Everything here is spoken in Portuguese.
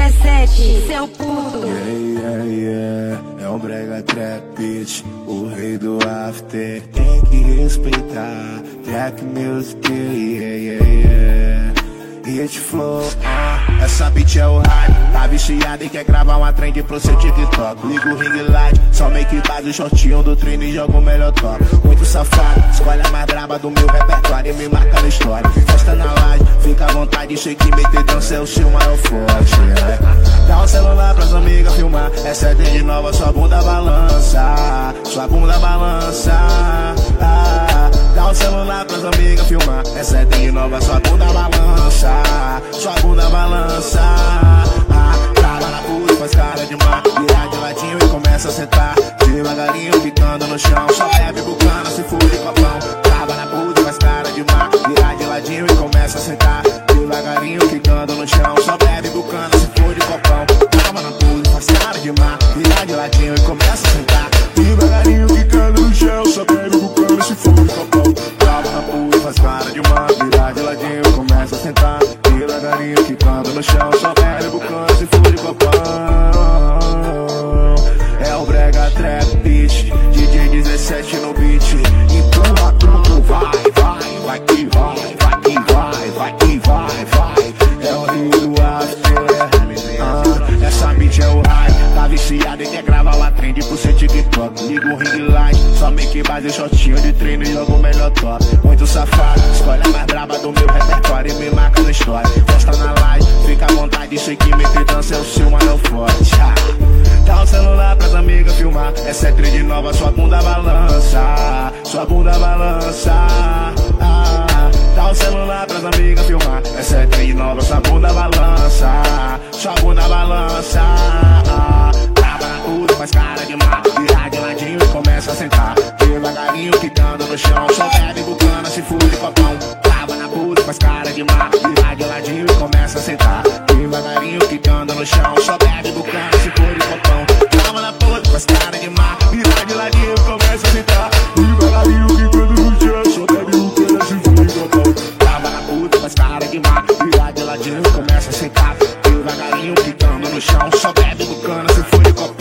17, seu puto. É um brega trap bitch, o rei do after. Tem que respeitar, track music, Hit flow, essa bitch é o hype. Tá viciada e quer gravar uma trend pro seu TikTok. Liga o ring light, só make base o shortinho do treino e joga o melhor top. Muito safado, escolhe a mais braba do meu repertório e me marca na história. Festa na laje, fica à vontade, sei que meter dança é o seu maior forte, Dá um celular pras amigas filmar, essa é de nova, sua bunda balança, sua bunda balança. Dá um celular pras amigas filmar, essa é de nova, sua bunda balança, sua bunda balança. Trava na puta, faz cara de mar, virar de ladinho e começa a sentar devagarinho, ficando no chão, só bebe bucana, se for de copão. Trava na puta, faz cara de mar, virar de ladinho e começa a sentar devagarinho, ficando no chão, só bebe bucana, se for de copão. Trava na puta, faz cara de mar, virar de ladinho e começa a sentar devagarinho, ficando no chão, só bebe bucana, se for de copão. Trava na puta, faz cara de mar, virar de ladinho e começa a sentar devagarinho, ficando no chão, só bebe bucana, se for de copão. É o brega trap bitch, DJ 17 no beat. Empurra tudo, vai que vai, vai que vai, vai que vai, vai. É o rio do after, essa bitch é o high. Tá viciada e quer gravar uma trend pro seu TikTok. Liga o ring light, só make base shortinho de treino e joga o melhor top. Muito safado, escolhe a mais braba do meu repertório e me marca na história. Festa na live, fica à vontade, sei que meter dança é o seu maior forte. Dá um celular pras amigas filmar, essa é trend nova, sua bunda balança, sua bunda balança. Dá um celular pras amigas filmar, essa é trend nova, sua bunda balança, sua bunda balança. Trava na puta, faz cara de mar, virar de ladinho e começa a sentar devagarinho, ficando no chão, só bebe bucana, se for de copão. Trava na puta, faz cara de mar, virar de ladinho e começa a sentar devagarinho, ficando no chão, só bebe bucana, se for de copão. Trava na puta, faz cara de mar, virar de ladinho e começa a sentar devagarinho, ficando no chão, só bebe bucana, se for de copão. Trava na puta, faz cara de mar, virar de ladinho e começa a sentar devagarinho, ficando no chão, só bebe bucana, se for de copão.